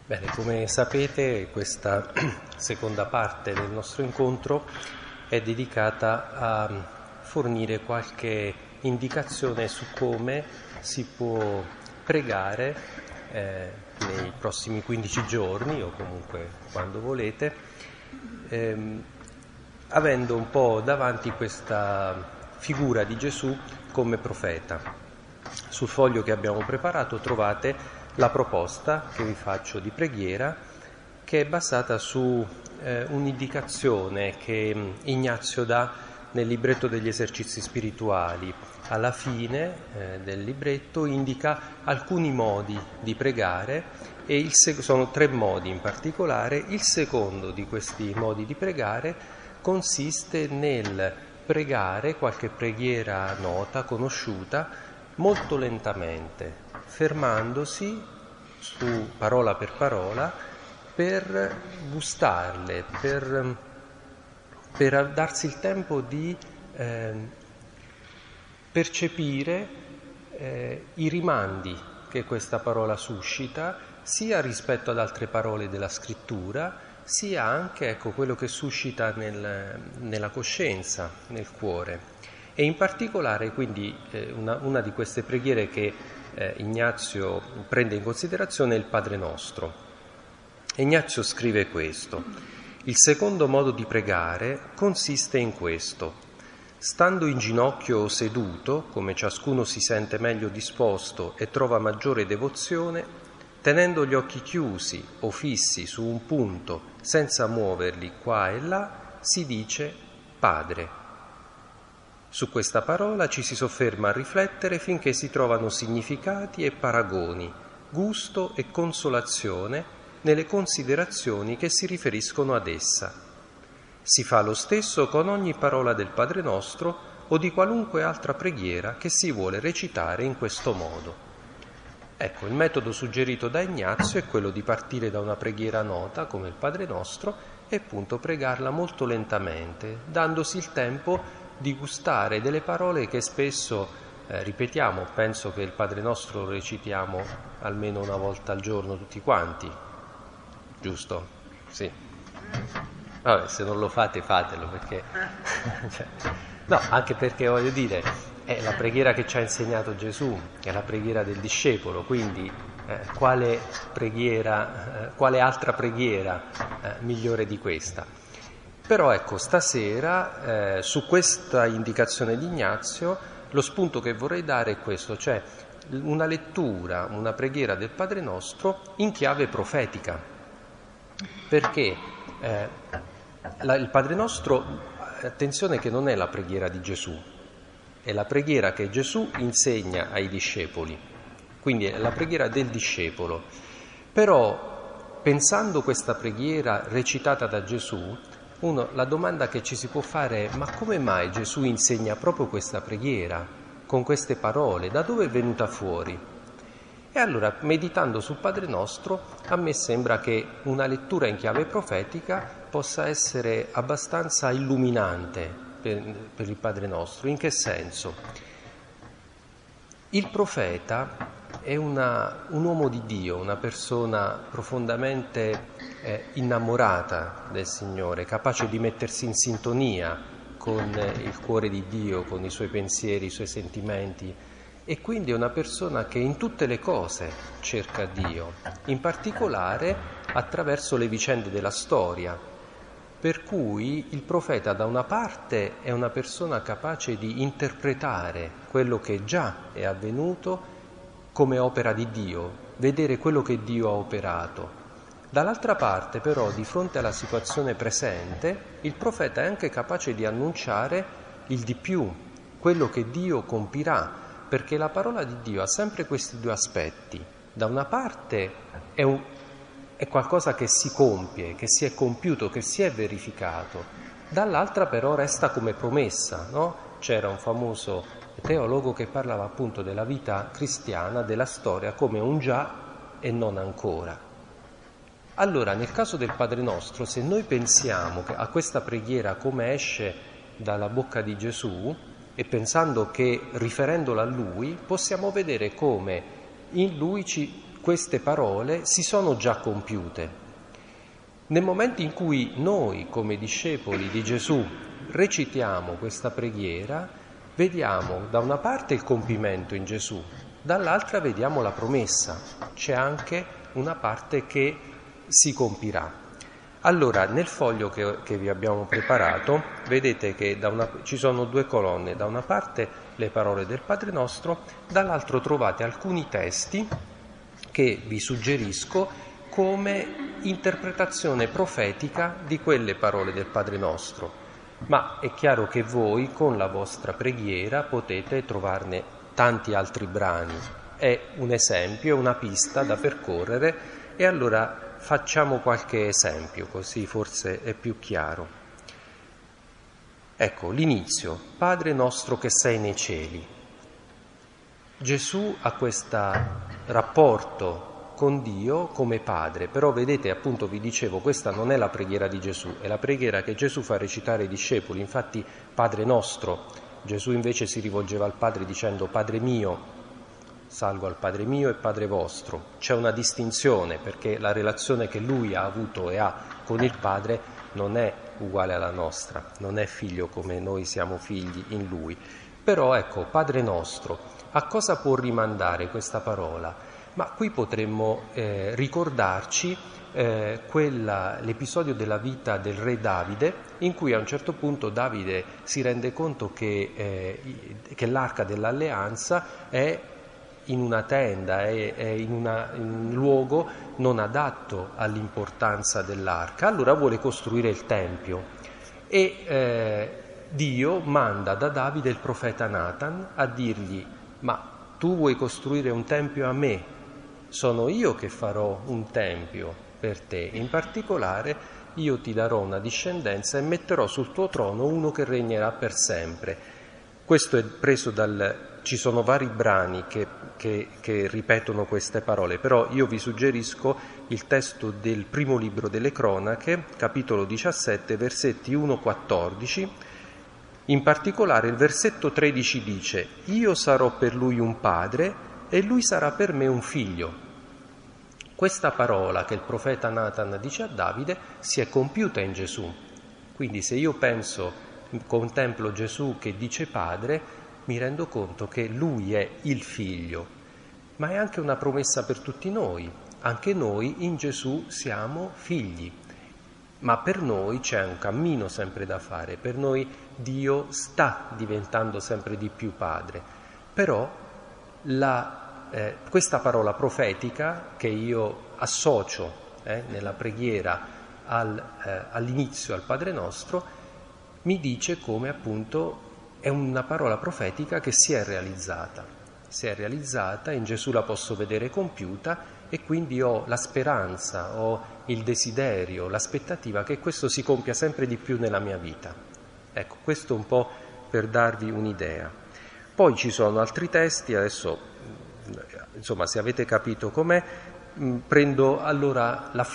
Bene, come sapete, questa seconda parte del nostro incontro è dedicata a fornire qualche indicazione su come si può pregare nei prossimi 15 giorni o comunque quando volete, avendo un po' davanti questa figura di Gesù come profeta. Sul foglio che abbiamo preparato trovate la proposta che vi faccio di preghiera, che è basata su un'indicazione che Ignazio dà nel libretto degli esercizi spirituali. Alla fine del libretto indica alcuni modi di pregare e sono 3 modi in particolare. Il secondo di questi modi di pregare consiste nel pregare qualche preghiera nota, conosciuta, molto lentamente, fermandosi su parola per gustarle, per darsi il tempo di percepire i rimandi che questa parola suscita, sia rispetto ad altre parole della scrittura, sia anche quello che suscita nella coscienza, nel cuore. E in particolare quindi una di queste preghiere che Ignazio prende in considerazione è il Padre Nostro. Ignazio scrive questo: il secondo modo di pregare consiste in questo: stando in ginocchio o seduto, come ciascuno si sente meglio disposto e trova maggiore devozione, tenendo gli occhi chiusi o fissi su un punto senza muoverli qua e là, si dice Padre. Su questa parola ci si sofferma a riflettere finché si trovano significati e paragoni, gusto e consolazione nelle considerazioni che si riferiscono ad essa. Si fa lo stesso con ogni parola del Padre Nostro o di qualunque altra preghiera che si vuole recitare in questo modo. Ecco, il metodo suggerito da Ignazio è quello di partire da una preghiera nota, come il Padre Nostro, e appunto pregarla molto lentamente, dandosi il tempo di gustare delle parole che spesso ripetiamo. Penso che il Padre Nostro lo recitiamo almeno una volta al giorno tutti quanti, giusto? Sì. Vabbè, se non lo fate, fatelo, perché no, anche perché voglio dire, è la preghiera che ci ha insegnato Gesù, è la preghiera del discepolo, quindi quale altra preghiera migliore di questa? Però ecco, stasera su questa indicazione di Ignazio lo spunto che vorrei dare è questo, cioè una lettura, una preghiera del Padre Nostro in chiave profetica, perché il Padre Nostro, attenzione che non è la preghiera di Gesù, è la preghiera che Gesù insegna ai discepoli, quindi è la preghiera del discepolo. Però pensando questa preghiera recitata da Gesù, la domanda che ci si può fare è: ma come mai Gesù insegna proprio questa preghiera, con queste parole? Da dove è venuta fuori? E allora, meditando sul Padre Nostro, a me sembra che una lettura in chiave profetica possa essere abbastanza illuminante per il Padre Nostro. In che senso? Il profeta è un uomo di Dio, una persona profondamente innamorata del Signore, capace di mettersi in sintonia con il cuore di Dio, con i suoi pensieri, i suoi sentimenti, e quindi è una persona che in tutte le cose cerca Dio, in particolare attraverso le vicende della storia, per cui il profeta da una parte è una persona capace di interpretare quello che già è avvenuto come opera di Dio, vedere quello che Dio ha operato. Dall'altra parte però, di fronte alla situazione presente, il profeta è anche capace di annunciare il di più, quello che Dio compirà, perché la parola di Dio ha sempre questi 2 aspetti. Da una parte è qualcosa che si compie, che si è compiuto, che si è verificato, dall'altra però resta come promessa, no? C'era un famoso teologo che parlava appunto della vita cristiana, della storia, come un già e non ancora. Allora, nel caso del Padre Nostro, se noi pensiamo a questa preghiera come esce dalla bocca di Gesù, e pensando che riferendola a Lui possiamo vedere come in Lui queste parole si sono già compiute. Nel momento in cui noi, come discepoli di Gesù, recitiamo questa preghiera, vediamo da una parte il compimento in Gesù, dall'altra vediamo la promessa. C'è anche una parte che si compirà. Allora, nel foglio che vi abbiamo preparato, vedete che ci sono due colonne, da una parte le parole del Padre Nostro, dall'altro trovate alcuni testi che vi suggerisco come interpretazione profetica di quelle parole del Padre Nostro. Ma è chiaro che voi con la vostra preghiera potete trovarne tanti altri brani. È un esempio, una pista da percorrere, e allora facciamo qualche esempio, così forse è più chiaro. Ecco, l'inizio. Padre nostro che sei nei cieli. Gesù ha questo rapporto con Dio come Padre, però vedete, appunto vi dicevo, questa non è la preghiera di Gesù, è la preghiera che Gesù fa recitare ai discepoli. Infatti Padre nostro, Gesù invece si rivolgeva al Padre dicendo Padre mio, salgo al Padre mio e Padre vostro. C'è una distinzione, perché la relazione che lui ha avuto e ha con il Padre non è uguale alla nostra, non è figlio come noi siamo figli in lui. Però ecco, Padre nostro, a cosa può rimandare questa parola? Ma qui potremmo ricordarci l'episodio della vita del re Davide, in cui a un certo punto Davide si rende conto che l'arca dell'alleanza è in una tenda, è in un luogo non adatto all'importanza dell'arca. Allora vuole costruire il Tempio e Dio manda da Davide il profeta Natan a dirgli: ma tu vuoi costruire un tempio a me? Sono io che farò un tempio per te, in particolare io ti darò una discendenza e metterò sul tuo trono uno che regnerà per sempre. Questo è preso ci sono vari brani che ripetono queste parole, però io vi suggerisco il testo del primo libro delle Cronache, capitolo 17, versetti 1-14. In particolare il versetto 13 dice: io sarò per lui un padre e lui sarà per me un figlio. Questa parola che il profeta Natan dice a Davide si è compiuta in Gesù. Quindi se io contemplo Gesù che dice padre, mi rendo conto che lui è il figlio. Ma è anche una promessa per tutti noi. Anche noi in Gesù siamo figli. Ma per noi c'è un cammino sempre da fare. Per noi Dio sta diventando sempre di più padre. Però questa parola profetica che io associo nella preghiera all'inizio al Padre Nostro mi dice come appunto è una parola profetica che si è realizzata, in Gesù la posso vedere compiuta e quindi ho la speranza, ho il desiderio, l'aspettativa che questo si compia sempre di più nella mia vita. Ecco, questo un po' per darvi un'idea. Poi ci sono altri testi, adesso insomma se avete capito com'è, prendo allora la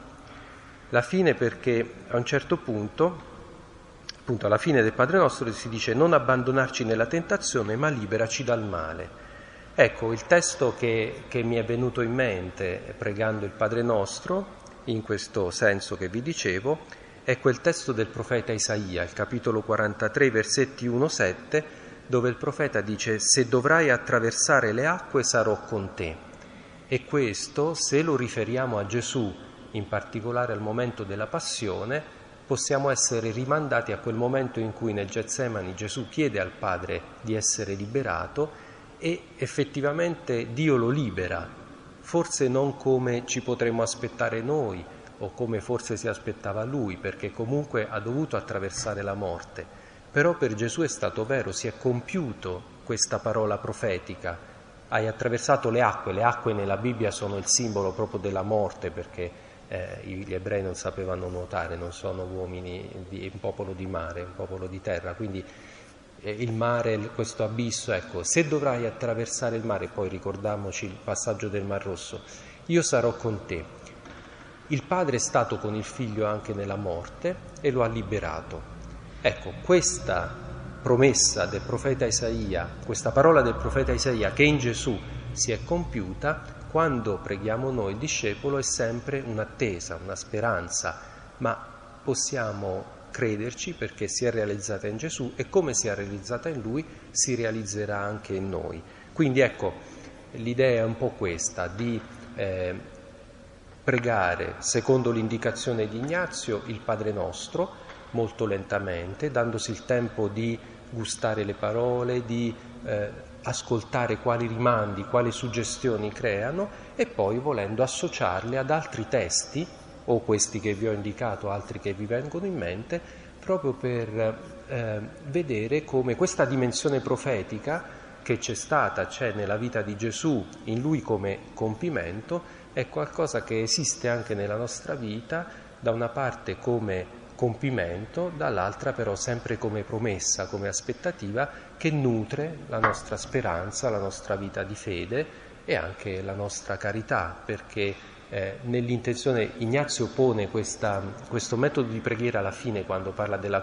fine perché a un certo punto, appunto alla fine del Padre Nostro si dice: non abbandonarci nella tentazione ma liberaci dal male. Ecco, il testo che mi è venuto in mente pregando il Padre Nostro, in questo senso che vi dicevo, è quel testo del profeta Isaia, il capitolo 43, versetti 1-7, dove il profeta dice: se dovrai attraversare le acque sarò con te. E questo, se lo riferiamo a Gesù, in particolare al momento della passione, possiamo essere rimandati a quel momento in cui nel Getsemani Gesù chiede al Padre di essere liberato e effettivamente Dio lo libera, forse non come ci potremmo aspettare noi o come forse si aspettava lui, perché comunque ha dovuto attraversare la morte. Però per Gesù è stato vero, si è compiuto questa parola profetica. Hai attraversato le acque nella Bibbia sono il simbolo proprio della morte, perché gli ebrei non sapevano nuotare, non sono uomini, un popolo di mare, un popolo di terra, quindi il mare, questo abisso, ecco, se dovrai attraversare il mare, poi ricordiamoci il passaggio del Mar Rosso, io sarò con te. Il Padre è stato con il Figlio anche nella morte e lo ha liberato. Ecco, questa promessa del profeta Isaia, questa parola del profeta Isaia che in Gesù si è compiuta, Quando preghiamo noi il discepolo è sempre un'attesa, una speranza, ma possiamo crederci perché si è realizzata in Gesù e come si è realizzata in Lui si realizzerà anche in noi. Quindi ecco, l'idea è un po' questa, di pregare secondo l'indicazione di Ignazio il Padre Nostro, molto lentamente, dandosi il tempo di gustare le parole, di ascoltare quali rimandi, quali suggestioni creano e poi volendo associarle ad altri testi, o questi che vi ho indicato, altri che vi vengono in mente, proprio per vedere come questa dimensione profetica che c'è nella vita di Gesù, in Lui come compimento, è qualcosa che esiste anche nella nostra vita, da una parte come compimento, dall'altra però sempre come promessa, come aspettativa che nutre la nostra speranza, la nostra vita di fede e anche la nostra carità, perché nell'intenzione Ignazio pone questo metodo di preghiera alla fine quando parla della